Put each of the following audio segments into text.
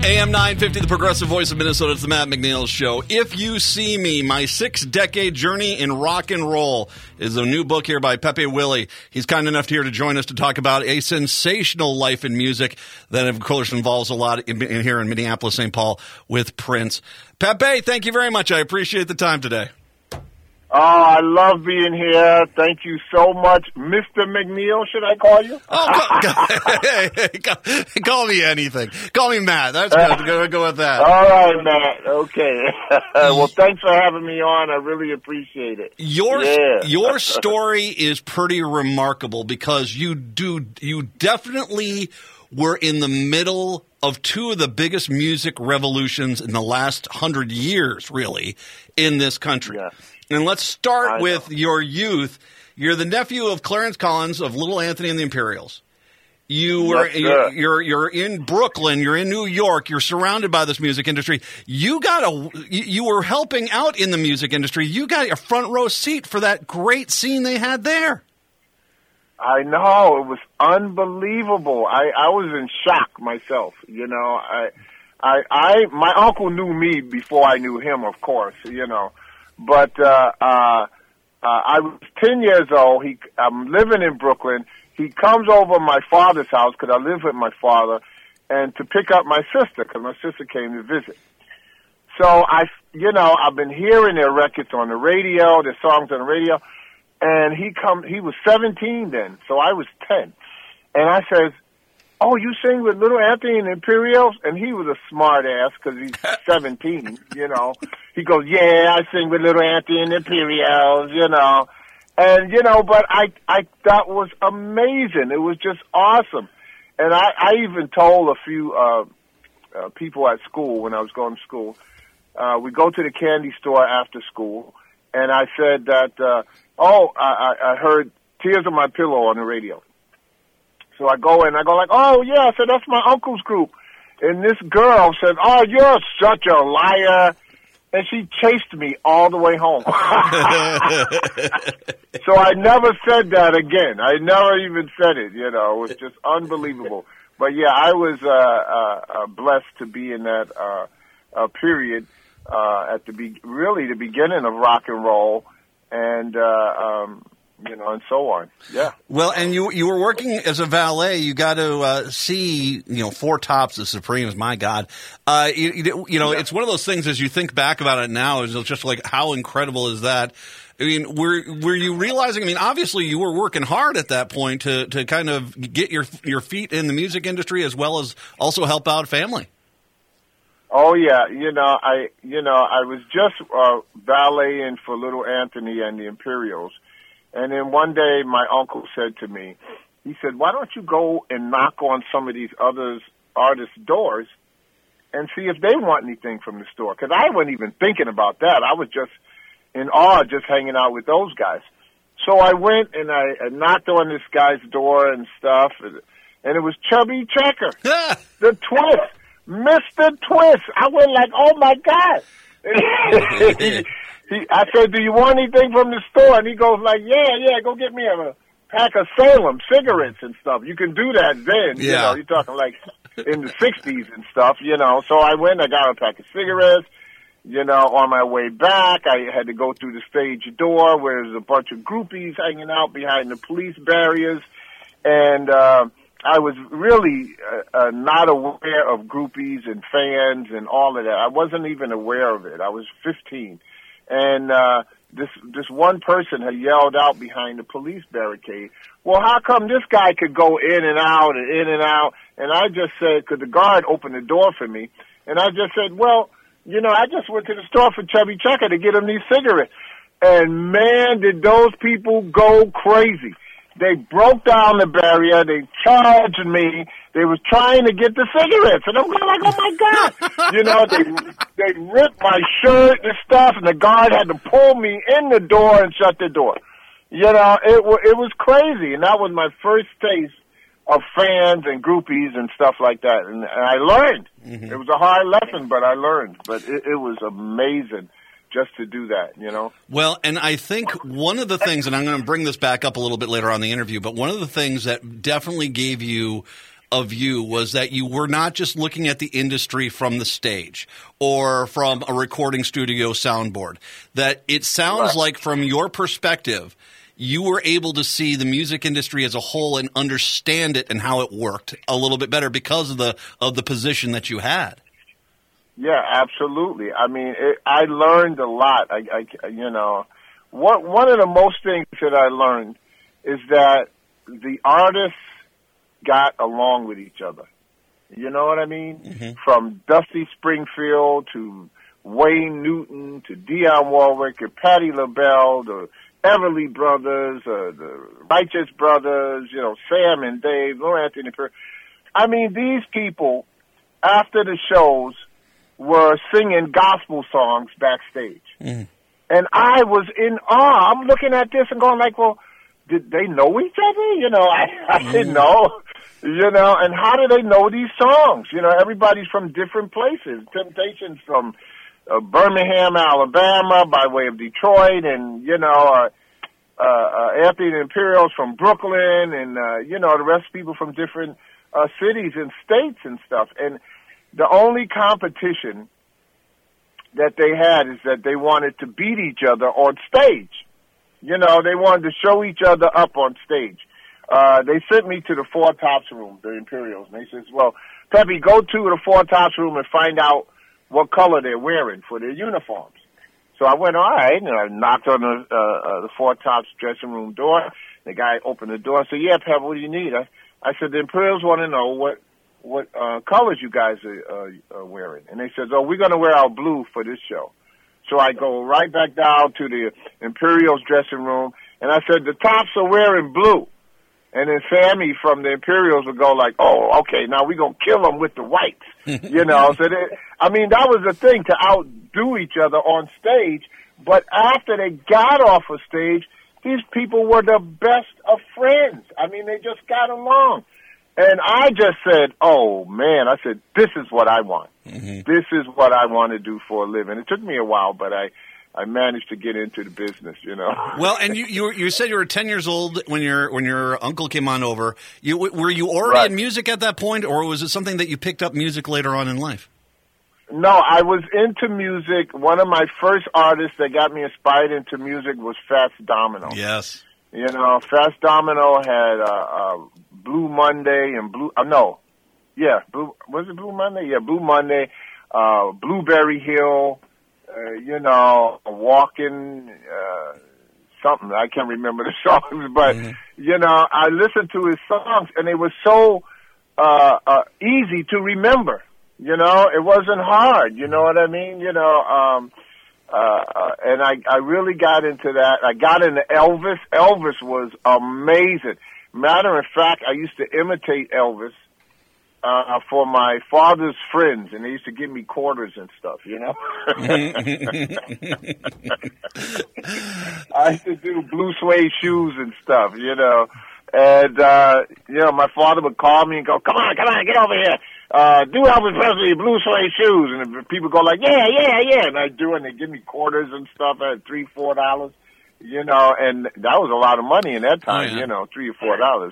AM 950, the progressive voice of Minnesota. It's the Matt McNeil Show. If You See Me, My 6-Decade Journey in Rock and Roll is a new book here by Pepe Willie. He's kind enough here to join us to talk about a sensational life in music that, of course, involves a lot here in Minneapolis, St. Paul with Prince. Pepe, thank you very much. I appreciate the time today. Oh, I love being here. Thank you so much. Mr. McNeil, should I call you? Call me anything. Call me Matt. That's good. Go with that. All right, Matt. Okay. Well, thanks for having me on. I really appreciate it. Your story is pretty remarkable because you definitely were in the middle of two of the biggest music revolutions in the last 100 years, really, in this country. Yeah. And let's start with your youth. You're the nephew of Clarence Collins of Little Anthony and the Imperials. You're in Brooklyn. You're in New York. You're surrounded by this music industry. You were helping out in the music industry. You got a front row seat for that great scene they had there. I know, it was unbelievable. I was in shock myself. You know, my uncle knew me before I knew him, of course. You know. But I was 10 years old. I'm living in Brooklyn. He comes over my father's house because I live with my father, and to pick up my sister because my sister came to visit. So I've been hearing their records on the radio, their songs on the radio, and he was 17 then, so I was 10, and I says, "Oh, you sing with Little Anthony and the Imperials?" And he was a smart ass because he's 17, you know. He goes, "Yeah, I sing with Little Anthony and the Imperials, you know." And, you know, but I that was amazing. It was just awesome. And I even told a few people at school when I was going to school, we go to the candy store after school, and I said that, I heard Tears on My Pillow on the radio. So I go in, I go like, "Oh, yeah," I said, "that's my uncle's group." And this girl said, "Oh, you're such a liar." And she chased me all the way home. So I never said that again. I never even said it, you know. It was just unbelievable. But, yeah, I was blessed to be in that period at the beginning of rock and roll. And, and so on. Yeah. Well, and you were working as a valet. You got to see, Four Tops, the Supremes. My God, It's one of those things. As you think back about it now, is just like how incredible is that? I mean, were you realizing? I mean, obviously you were working hard at that point to kind of get your feet in the music industry as well as also help out family. Oh yeah, I was just valeting for Little Anthony and the Imperials. And then one day my uncle said to me, he said, "Why don't you go and knock on some of these other artists' doors and see if they want anything from the store?" Because I wasn't even thinking about that. I was just in awe just hanging out with those guys. So I went and I knocked on this guy's door and stuff, and it was Chubby Checker, the Twist, Mr. Twist. I went like, "Oh, my God." I said, "Do you want anything from the store?" And he goes like, yeah, go get me a pack of Salem cigarettes and stuff. You can do that then, you're talking like in the 60s and stuff, So I went, I got a pack of cigarettes, on my way back, I had to go through the stage door where there's a bunch of groupies hanging out behind the police barriers. And, I was really not aware of groupies and fans and all of that. I wasn't even aware of it. I was 15. And this one person had yelled out behind the police barricade, "Well, how come this guy could go in and out and in and out?" And I just said, because the guard opened the door for me, and I just said, "Well, I just went to the store for Chubby Checker to get him these cigarettes." And man, did those people go crazy. They broke down the barrier. They charged me. They was trying to get the cigarettes. And I'm going like, "Oh, my God." They ripped my shirt and stuff, and the guard had to pull me in the door and shut the door. It was crazy. And that was my first taste of fans and groupies and stuff like that. And I learned. Mm-hmm. It was a hard lesson, but I learned. But it was amazing just to do that, Well, and I think one of the things, and I'm going to bring this back up a little bit later on in the interview, but one of the things that definitely gave you of you was that you were not just looking at the industry from the stage or from a recording studio soundboard. That it sounds like from your perspective, you were able to see the music industry as a whole and understand it and how it worked a little bit better because of the position that you had. Yeah, absolutely. I mean, I learned a lot. One of the most things that I learned is that the artists got along with each other. You know what I mean? Mm-hmm. From Dusty Springfield to Wayne Newton to Dionne Warwick or Patti LaBelle, the Everly Brothers, the Righteous Brothers, Sam and Dave, Lou Anthony Perry. I mean, these people, after the shows, were singing gospel songs backstage. Mm. And I was in awe. I'm looking at this and going like, well, did they know each other? I didn't know. And how do they know these songs? Everybody's from different places. Temptations from Birmingham, Alabama, by way of Detroit, and, Anthony and the Imperials from Brooklyn, and, the rest of people from different cities and states and stuff. And the only competition that they had is that they wanted to beat each other on stage. They wanted to show each other up on stage. They sent me to the Four Tops room, the Imperials, and they said, well, Peppy, go to the Four Tops room and find out what color they're wearing for their uniforms. So I went, all right, and I knocked on the Four Tops dressing room door. The guy opened the door and said, yeah, Peppy, what do you need? I said, the Imperials want to know what colors you guys are wearing. And they said, oh, we're going to wear our blue for this show. So I go right back down to the Imperials dressing room, and I said, the Tops are wearing blue. And then Sammy from the Imperials would go like, oh, okay, now we're going to kill them with the whites. So that was the thing, to outdo each other on stage. But after they got off of stage, these people were the best of friends. They just got along. And I just said, oh, man, I said, this is what I want. Mm-hmm. This is what I want to do for a living. It took me a while, but I managed to get into the business, Well, and you said you were 10 years old when your uncle came on over. Were you already in music at that point, or was it something that you picked up music later on in life? No, I was into music. One of my first artists that got me inspired into music was Fats Domino. Yes. Fats Domino had Blue Monday and was it Blue Monday? Yeah, Blue Monday, Blueberry Hill, Walking, something. I can't remember the songs, but, I listened to his songs, and they were so easy to remember. It wasn't hard, you know what I mean? And I really got into that. I got into Elvis. Elvis was amazing. Matter of fact, I used to imitate Elvis for my father's friends, and they used to give me quarters and stuff, I used to do blue suede shoes and stuff, And, my father would call me and go, come on, get over here. Do Elvis Presley, blue suede shoes. And people go like, yeah. And I do, and they give me quarters and stuff at $3, $4, and that was a lot of money in that time, $3 or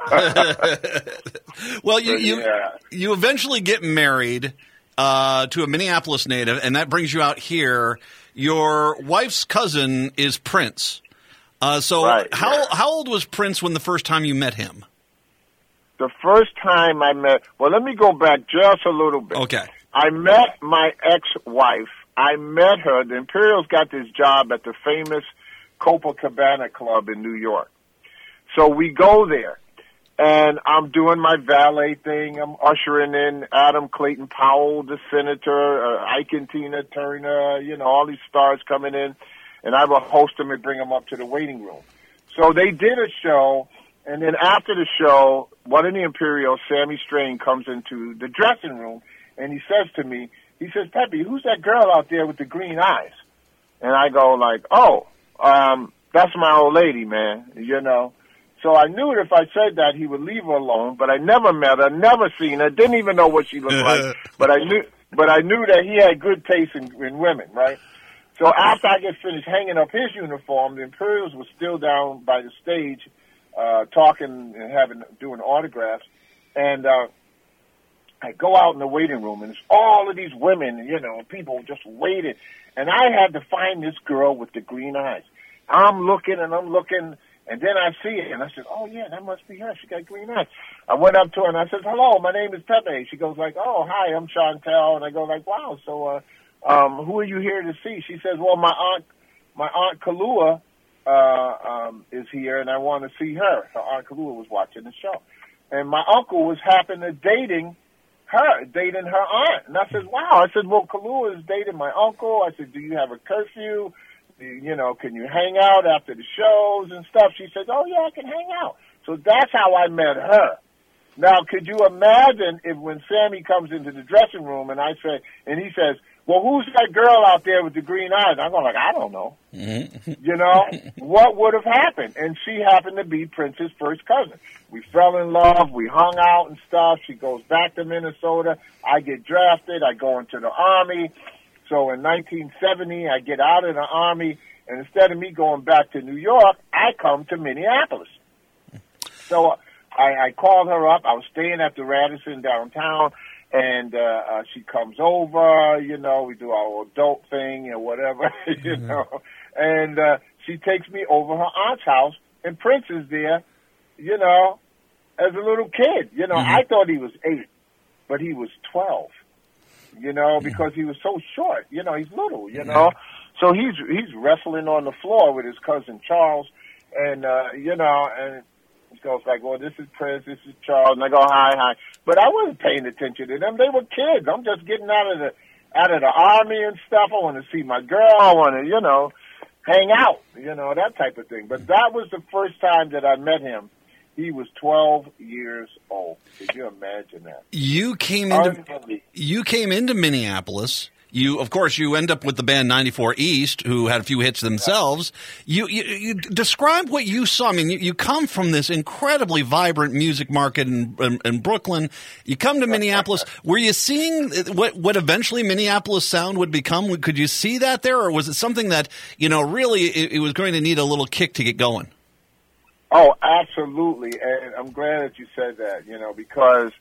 $4, Well, you eventually get married to a Minneapolis native, and that brings you out here. Your wife's cousin is Prince. How old was Prince when the first time you met him? The first time I met, let me go back just a little bit. Okay. I met my ex-wife. I met her. The Imperials got this job at the famous Copacabana Club in New York. So we go there, and I'm doing my valet thing. I'm ushering in Adam Clayton Powell, the senator, Ike and Tina Turner, all these stars coming in. And I will host them and bring them up to the waiting room. So they did a show, and then after the show, one of the Imperials, Sammy Strain, comes into the dressing room, and he says to me, Peppy, who's that girl out there with the green eyes? And I go like, that's my old lady, man, So I knew that if I said that, he would leave her alone, but I never met her, never seen her, didn't even know what she looked like. But I knew that he had good taste in women, right? So after I get finished hanging up his uniform, the Imperials were still down by the stage, talking and doing autographs. And I go out in the waiting room, and it's all of these women, people just waiting. And I had to find this girl with the green eyes. I'm looking, and then I see it, and I said, oh, yeah, that must be her. She got green eyes. I went up to her, and I said, hello, my name is Pepe. She goes like, oh, hi, I'm Chantel. And I go like, wow, so who are you here to see? She says, well, my aunt Kalua is here, and I want to see her. Her Aunt Kalua was watching the show. And my uncle was dating her aunt. And I said, wow. I said, well, Kalua is dating my uncle. I said, do you have a curfew? Can you hang out after the shows and stuff? She says, oh, yeah, I can hang out. So that's how I met her. Now, could you imagine if when Sammy comes into the dressing room and he says, well, who's that girl out there with the green eyes? I'm going like, I don't know. What would have happened? And she happened to be Prince's first cousin. We fell in love. We hung out and stuff. She goes back to Minnesota. I get drafted. I go into the Army. So in 1970, I get out of the Army, and instead of me going back to New York, I come to Minneapolis. So I called her up. I was staying at the Radisson downtown, and she comes over, we do our adult thing or whatever, and she takes me over her aunt's house, and Prince is there, as a little kid. I thought he was 8, but he was 12. Because he was so short. He's little, So he's wrestling on the floor with his cousin Charles, and, and he goes like, well, this is Prince, this is Charles, and I go, hi. But I wasn't paying attention to them. They were kids. I'm just getting out of the Army and stuff. I want to see my girl. I want to, hang out, that type of thing. But that was the first time that I met him. He was 12 years old. Could you imagine that? You came into Minneapolis. Of course, you end up with the band 94 East, who had a few hits themselves. You describe what you saw. I mean, you come from this incredibly vibrant music market in Brooklyn. You come to Minneapolis. Were you seeing what eventually Minneapolis sound would become? Could you see that there, or was it something that really it was going to need a little kick to get going? Oh, absolutely, and I'm glad that you said that, because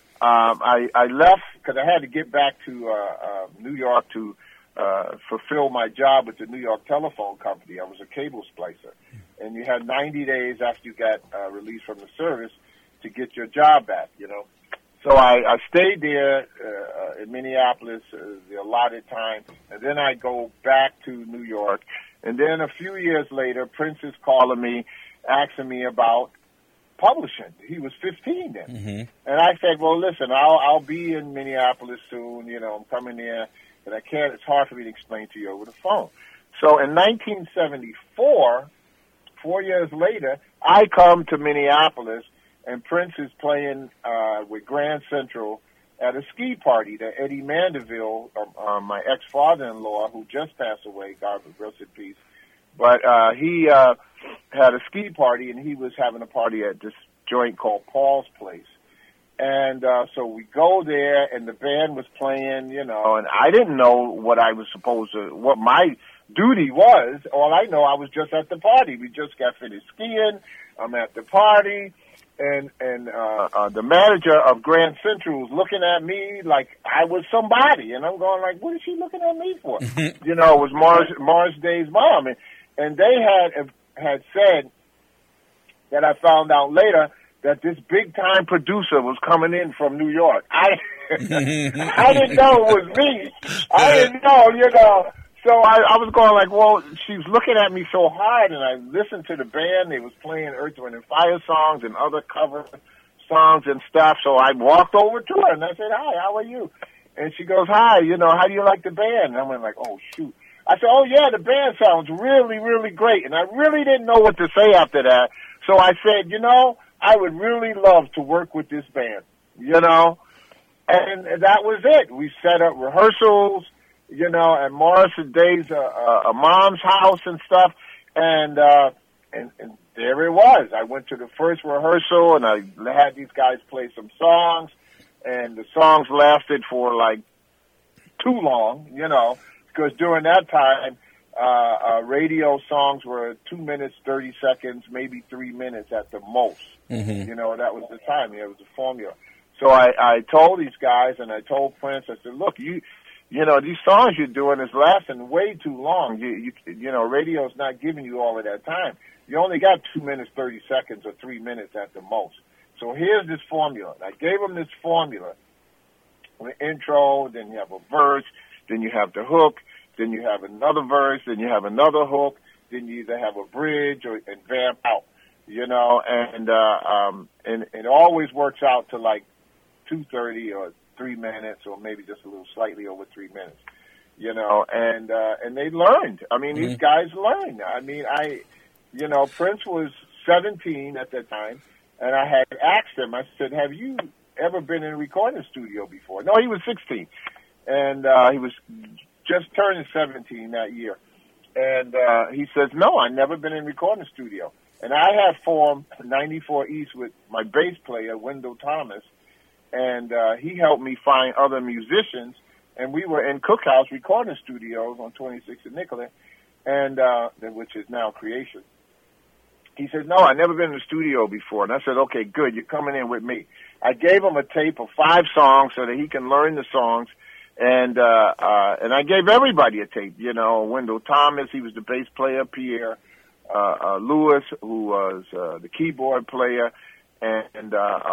I left because I had to get back to New York to fulfill my job with the New York Telephone Company. I was a cable splicer, and you had 90 days after you got released from the service to get your job back, So I stayed there in Minneapolis the allotted time, and then I go back to New York, and then a few years later, Prince is calling me, asking me about publishing. He was 15 then. And I said, well, listen, I'll be in Minneapolis soon. I'm coming there, but it's hard for me to explain to you over the phone. So in 1974, 4 years later, I come to Minneapolis, and Prince is playing with Grand Central at a ski party that Eddie Mandeville, my ex-father-in-law, who just passed away, God rest in peace, but he had a ski party, and he was having a party at this joint called Paul's Place. And so we go there, and the band was playing, and I didn't know what what my duty was. All I know, I was just at the party. We just got finished skiing. I'm at the party, and the manager of Grand Central was looking at me like I was somebody, and I'm going like, what is she looking at me for? It was Mars Day's mom, and they had said that I found out later that this big-time producer was coming in from New York. I didn't know it was me. I didn't know, So I was going like, well, she was looking at me so hard, and I listened to the band. They was playing Earth, Wind & Fire songs and other cover songs and stuff. So I walked over to her, and I said, hi, how are you? And she goes, hi, how do you like the band? And I went like, oh, shoot. I said, oh, yeah, the band sounds really, really great. And I really didn't know what to say after that. So I said, I would really love to work with this band, And that was it. We set up rehearsals, at Morris and Dave's a mom's house and stuff. And there it was. I went to the first rehearsal, and I had these guys play some songs. And the songs lasted for, like, too long, because during that time, Radio songs were 2 minutes, 30 seconds, maybe 3 minutes at the most. Mm-hmm. You know, that was the time. It was the formula. So I told these guys, and I told Prince, I said, look, you know, these songs you're doing is lasting way too long. You know, radio's not giving you all of that time. You only got 2 minutes, 30 seconds, or 3 minutes at the most. So here's this formula. And I gave them this formula. The intro, then you have a verse, then you have the hook, then you have another verse, then you have another hook, then you either have a bridge or and vamp out, you know, and it always works out to like 2:30 or 3 minutes, or maybe just a little slightly over 3 minutes, you know, and they learned. I mean, these guys learned. I mean, you know, Prince was 17 at that time, and I had asked him, I said, have you ever been in a recording studio before? No, he was 16, and he was just turning 17 that year. And he says, no, I've never been in a recording studio. And I had formed 94 East with my bass player, Wendell Thomas, and he helped me find other musicians, and we were in Cookhouse Recording Studios on 26th and Nicollet, and which is now Creation. He said, no, I've never been in the studio before. And I said, okay, good, you're coming in with me. I gave him a tape of 5 songs so that he can learn the songs. And I gave everybody a tape, you know, Wendell Thomas, he was the bass player, Pierre Lewis, who was the keyboard player, and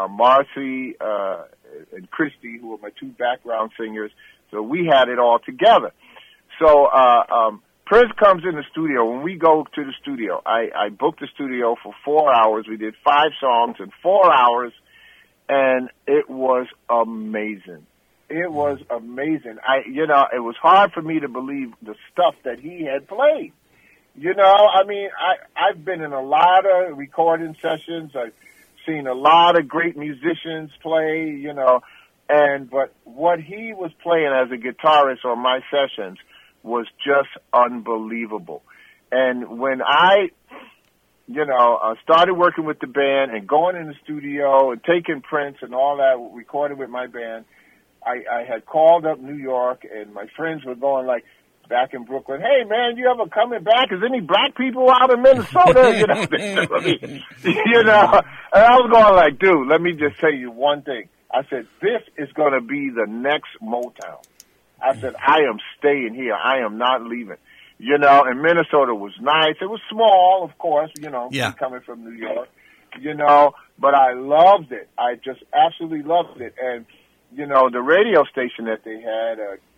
Marcy and Christy, who were my 2 background singers. So we had it all together. So Prince comes in the studio. When we go to the studio, I booked the studio for 4 hours. We did 5 songs in 4 hours, and it was amazing. It was amazing. You know, it was hard for me to believe the stuff that he had played. You know, I mean, I've been in a lot of recording sessions. I've seen a lot of great musicians play, you know, but what he was playing as a guitarist on my sessions was just unbelievable. And when I, you know, started working with the band and going in the studio and taking Prince and all that, recording with my band, I had called up New York, and my friends were going like, back in Brooklyn, hey man, you ever coming back? Is any black people out in Minnesota? You know, you know. And I was going like, dude, let me just tell you one thing. I said, this is going to be the next Motown. I said, I am staying here. I am not leaving. You know, and Minnesota was nice. It was small, of course, you know, coming from New York, you know, but I loved it. I just absolutely loved it. And you know, the radio station that they had,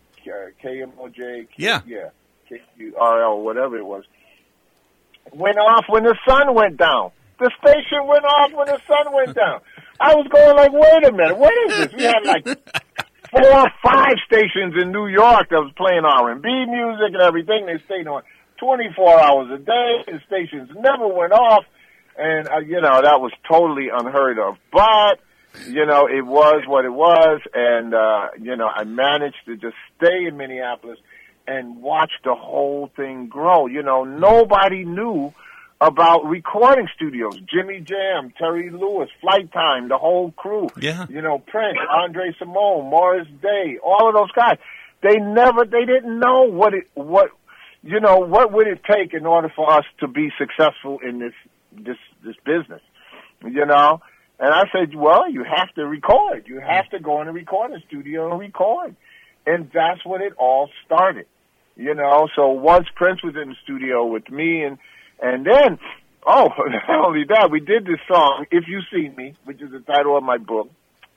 KMOJ, KQRL, whatever it was, went off when the sun went down. The station went off when the sun went down. I was going like, wait a minute, what is this? We had like 4 or 5 stations in New York that was playing R&B music and everything. They stayed on 24 hours a day. The stations never went off. And, you know, that was totally unheard of. But you know, it was what it was, and, you know, I managed to just stay in Minneapolis and watch the whole thing grow. You know, nobody knew about recording studios. Jimmy Jam, Terry Lewis, Flight Time, the whole crew. Yeah. You know, Prince, Andre Simone, Morris Day, all of those guys. They didn't know what would it take in order for us to be successful in this business, you know? And I said, well, you have to record. You have to go in a recording studio and record. And that's when it all started, you know. So once Prince was in the studio with me, and then, not only that, we did this song, If You See Me, which is the title of my book.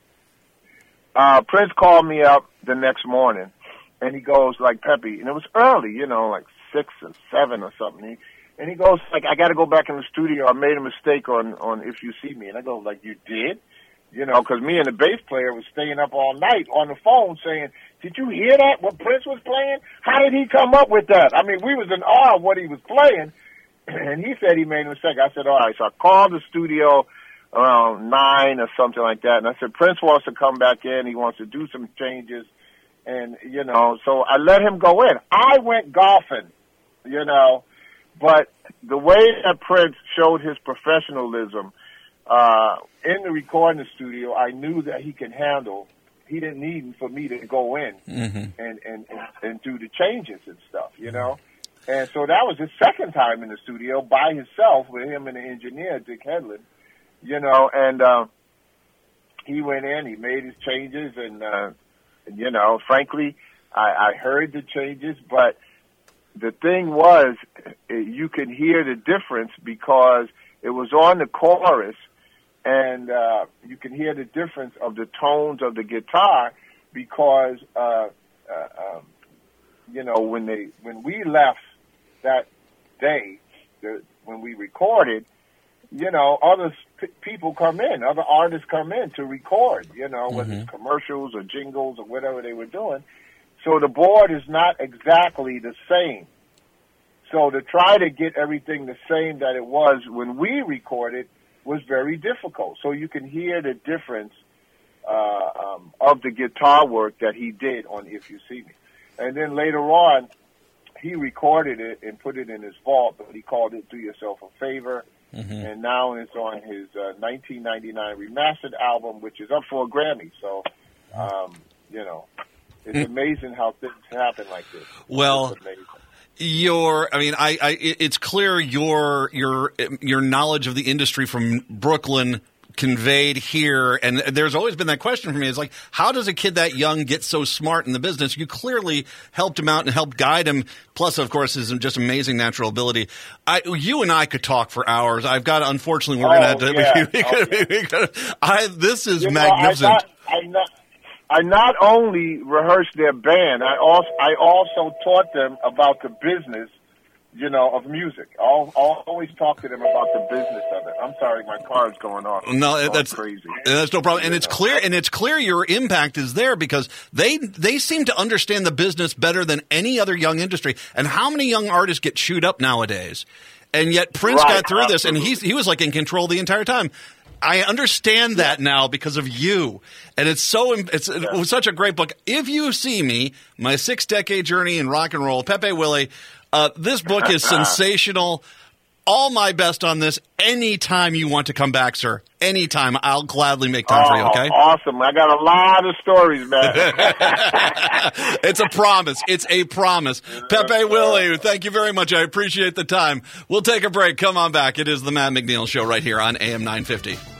Prince called me up the next morning, and he goes, like, Peppy, and it was early, you know, like 6 or 7 or something. And he goes, like, I got to go back in the studio. I made a mistake on If You See Me. And I go, like, you did? You know, because me and the bass player was staying up all night on the phone saying, did you hear that, what Prince was playing? How did he come up with that? I mean, we was in awe of what he was playing. And he said he made a mistake. I said, all right. So I called the studio around 9 or something like that. And I said, Prince wants to come back in. He wants to do some changes. And, you know, so I let him go in. I went golfing, you know. But the way that Prince showed his professionalism in the recording studio, I knew that he could handle. He didn't need for me to go in and do the changes and stuff, you know. And so that was his second time in the studio by himself with him and the engineer, Dick Headland, you know, and he went in, he made his changes, and you know, frankly, I heard the changes, but the thing was, you could hear the difference because it was on the chorus, and you can hear the difference of the tones of the guitar because, you know, when we left that day, when we recorded, you know, other people come in, other artists come in to record, you know, whether it's commercials or jingles or whatever they were doing. So the board is not exactly the same. So to try to get everything the same that it was when we recorded was very difficult. So you can hear the difference of the guitar work that he did on If You See Me. And then later on, he recorded it and put it in his vault, but he called it Do Yourself a Favor. And now it's on his 1999 remastered album, which is up for a Grammy. So, you know, it's amazing how things happen like this. Well, it's clear your knowledge of the industry from Brooklyn conveyed here, and there's always been that question for me. It's like, how does a kid that young get so smart in the business? You clearly helped him out and helped guide him. Plus, of course, his just amazing natural ability. You and I could talk for hours. Unfortunately, we're going to have to. This is magnificent. I not only rehearsed their band, I also taught them about the business, you know, of music. I'll always talk to them about the business of it. I'm sorry, my car is going off. No, that's crazy. That's no problem. And it's clear your impact is there because they seem to understand the business better than any other young industry. And how many young artists get chewed up nowadays? And yet Prince got through this, and he was like in control the entire time. I understand that now because of you, and it was such a great book. If You See Me, My 6-Decade Journey in Rock and Roll, Pepe Willie. This book is sensational. All my best on this. Anytime you want to come back, sir. Anytime. I'll gladly make time for you, okay? Awesome. I got a lot of stories, man. It's a promise. It's a promise. Pepe Willie, thank you very much. I appreciate the time. We'll take a break. Come on back. It is the Matt McNeil Show right here on AM 950.